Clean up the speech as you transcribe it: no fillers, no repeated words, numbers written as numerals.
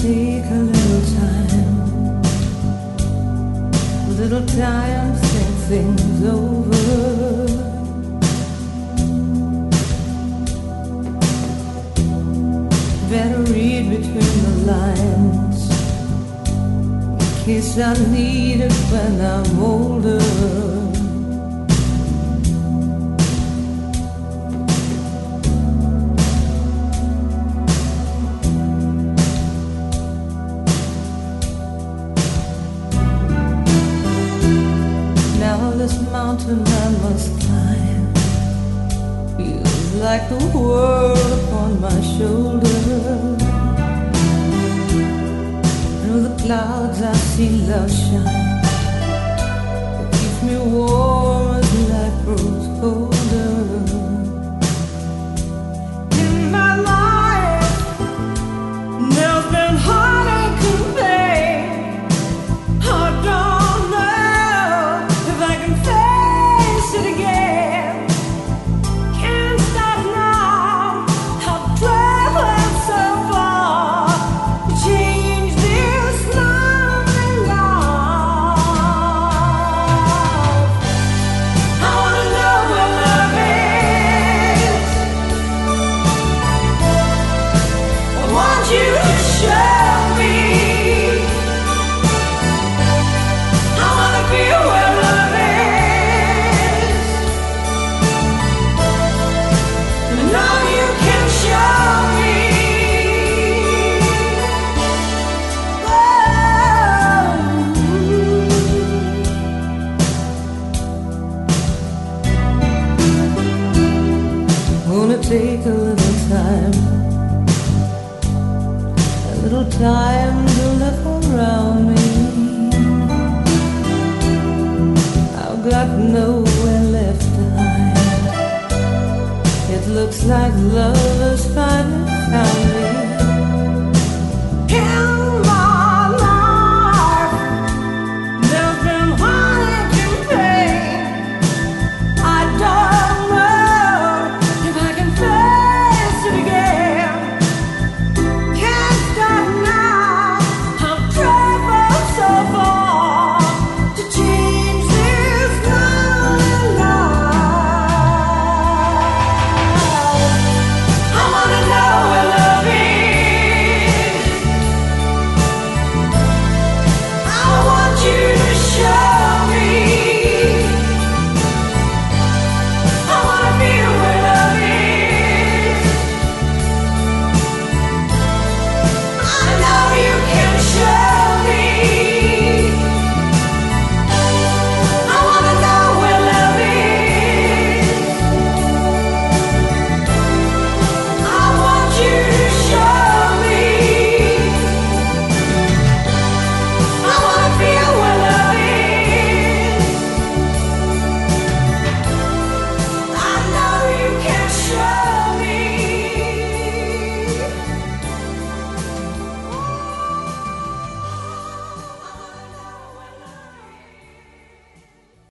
take a little time, a little time to think things over. Better read between the lines, in case I need it when I'm older. This mountain I must climb feels like the world upon my shoulder. Through the clouds I see love shine. It keeps me warm as life grows colder. In my life there's been heartache and pain. I don't know if I can face it again. Can't stop now. I've traveled so far to change this lonely life. I wanna know what love is. I want you to show me. I wanna be where love is. I know you can show me. Gonna take a little time, a little time to look around me. I've got nowhere left to hide. It looks like love has finally found